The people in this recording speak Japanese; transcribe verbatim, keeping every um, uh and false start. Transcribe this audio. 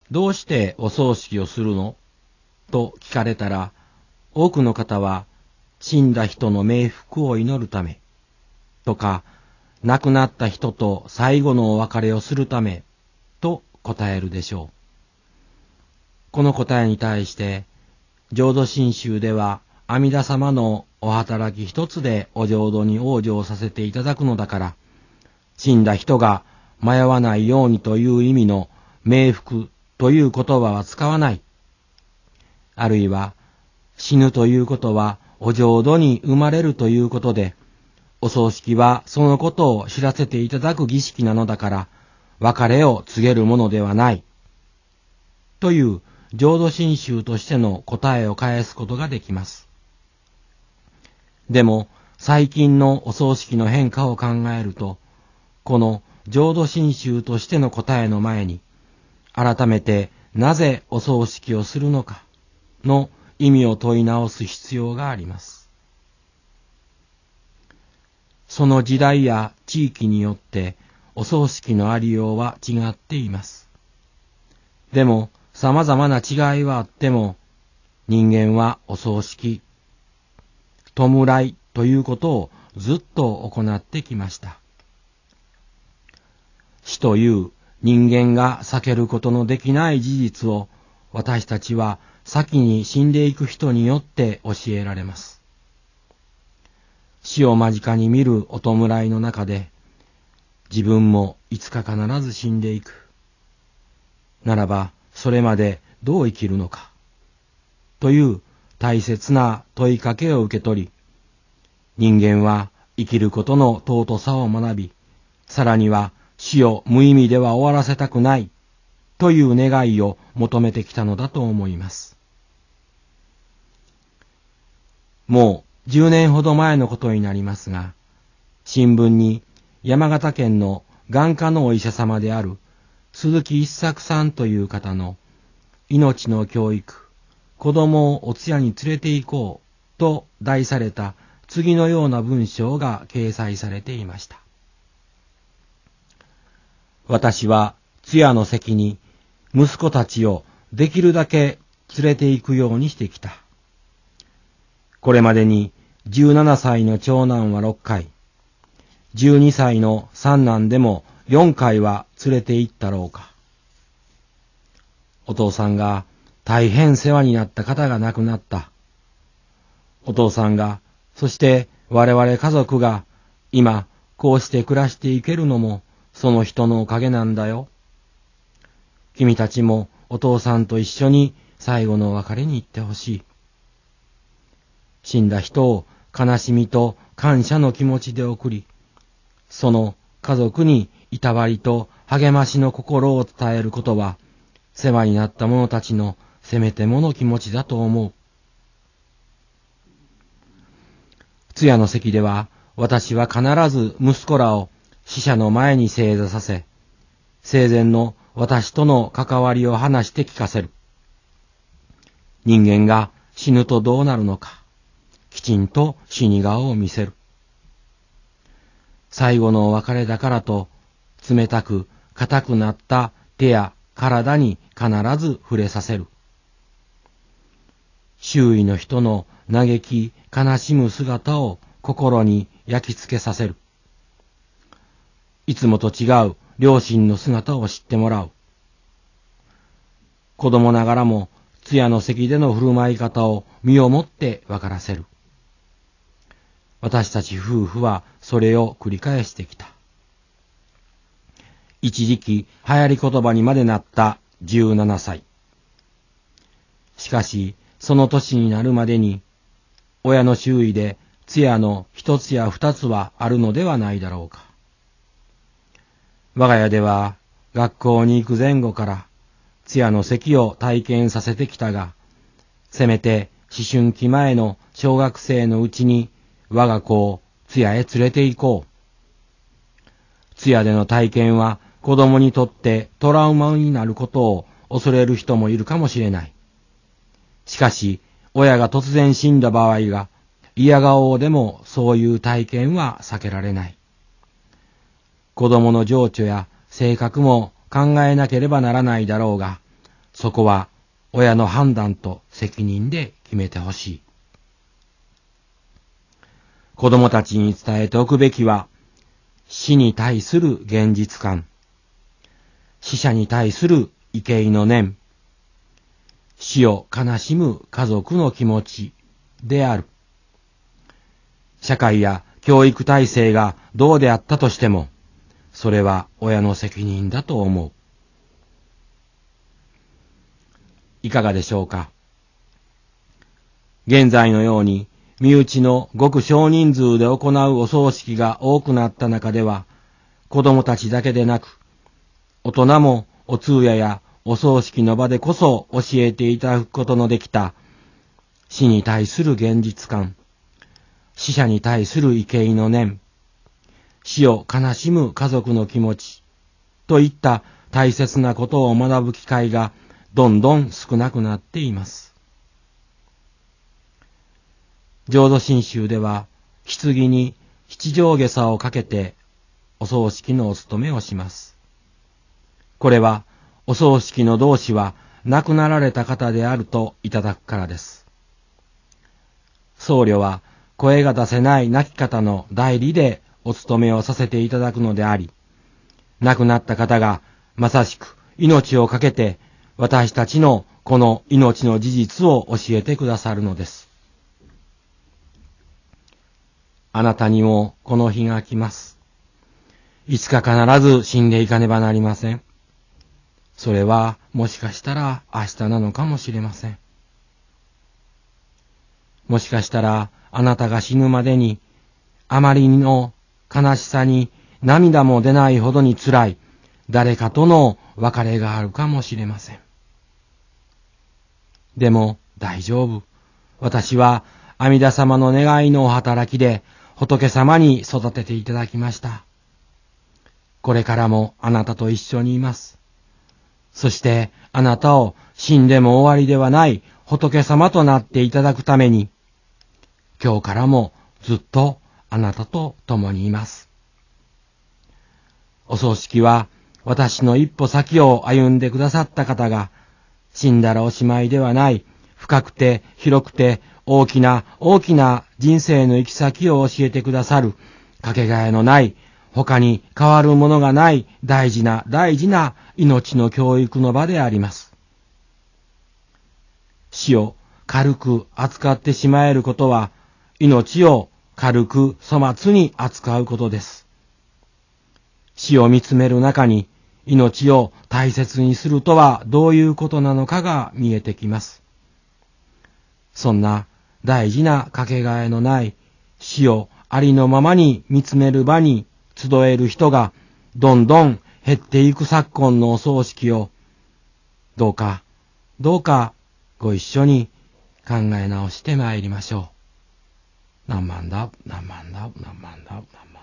どうしてお葬式をするのと聞かれたら、多くの方は死んだ人の冥福を祈るためとか、亡くなった人と最後のお別れをするためと答えるでしょう。この答えに対して、浄土真宗では阿弥陀様のお働き一つでお浄土に往生させていただくのだから、死んだ人が迷わないようにという意味の冥福という言葉は使わない。あるいは、死ぬということはお浄土に生まれるということで、お葬式はそのことを知らせていただく儀式なのだから、別れを告げるものではない。という浄土真宗としての答えを返すことができます。でも、最近のお葬式の変化を考えると、この浄土真宗としての答えの前に、改めてなぜお葬式をするのかの意味を問い直す必要があります。その時代や地域によってお葬式のありようは違っています。でも様々な違いはあっても、人間はお葬式、弔いということをずっと行ってきました。死という人間が避けることのできない事実を私たちは先に死んでいく人によって教えられます。死を間近に見るお弔いの中で、自分もいつか必ず死んでいく。ならば、それまでどう生きるのか。という大切な問いかけを受け取り、人間は生きることの尊さを学び、さらには死を無意味では終わらせたくない、という願いを求めてきたのだと思います。もうじゅうねんほど前のことになりますが、新聞に山形県の眼科のお医者様である鈴木一作さんという方の命の教育、子供をお通夜に連れて行こうと題された次のような文章が掲載されていました。私は通夜の席に息子たちをできるだけ連れて行くようにしてきた。これまでにじゅうななさいの長男はろっかい、じゅうにさいの三男でもよんかいは連れて行ったろうか。お父さんが大変世話になった方が亡くなった。お父さんが、そして我々家族が今こうして暮らしていけるのもその人のおかげなんだよ。君たちもお父さんと一緒に最後のお別れに行ってほしい。死んだ人を悲しみと感謝の気持ちで送り、その家族にいたわりと励ましの心を伝えることは、世話になった者たちのせめてもの気持ちだと思う。通夜の席では、私は必ず息子らを死者の前に正座させ、生前の私との関わりを話して聞かせる。人間が死ぬとどうなるのか、きちんと死に顔を見せる。最後のお別れだからと、冷たく硬くなった手や体に必ず触れさせる。周囲の人の嘆き悲しむ姿を心に焼き付けさせる。いつもと違う両親の姿を知ってもらう。子供ながらも通夜の席での振る舞い方を身をもって分からせる。私たち夫婦はそれを繰り返してきた。一時期流行り言葉にまでなったじゅうななさい。しかしその年になるまでに親の周囲で通夜の一つや二つはあるのではないだろうか。我が家では学校に行く前後から通夜の席を体験させてきたが、せめて思春期前の小学生のうちに我が子を通夜へ連れて行こう。通夜での体験は子供にとってトラウマになることを恐れる人もいるかもしれない。しかし、親が突然死んだ場合が、嫌顔でもそういう体験は避けられない。子供の情緒や性格も考えなければならないだろうが、 そこは親の判断と責任で決めてほしい。子供たちに伝えておくべきは、死に対する現実感、死者に対する畏敬の念、死を悲しむ家族の気持ちである。社会や教育体制がどうであったとしても、それは親の責任だと思う。いかがでしょうか。現在のように身内のごく少人数で行うお葬式が多くなった中では、子供たちだけでなく、大人もお通夜やお葬式の場でこそ教えていただくことのできた死に対する現実感、死者に対する畏敬の念、死を悲しむ家族の気持ちといった大切なことを学ぶ機会がどんどん少なくなっています。浄土真宗では棺に七上下さをかけてお葬式のお務めをします。これはお葬式の同志は亡くなられた方であるといただくからです。僧侶は声が出せない亡き方の代理でお務めをさせていただくのであり、亡くなった方がまさしく命をかけて私たちのこの命の事実を教えてくださるのです。あなたにもこの日が来ます。いつか必ず死んでいかねばなりません。それはもしかしたら明日なのかもしれません。もしかしたらあなたが死ぬまでにあまりの悲しさに涙も出ないほどに辛い誰かとの別れがあるかもしれません。でも大丈夫。私は阿弥陀様の願いのお働きで仏様に育てていただきました。これからもあなたと一緒にいます。そしてあなたを死んでも終わりではない仏様となっていただくために、今日からもずっとあなたと共にいます。お葬式は私の一歩先を歩んでくださった方が、死んだらおしまいではない深くて広くて大きな大きな人生の行き先を教えてくださるかけがえのない他に変わるものがない大事な大事な命の教育の場であります。死を軽く扱ってしまえることは命を軽く粗末に扱うことです。死を見つめる中に命を大切にするとはどういうことなのかが見えてきます。そんな大事なかけがえのない死をありのままに見つめる場に集える人がどんどん減っていく昨今のお葬式をどうかどうかご一緒に考え直してまいりましょう。何万だ何万だ何万だ何万だ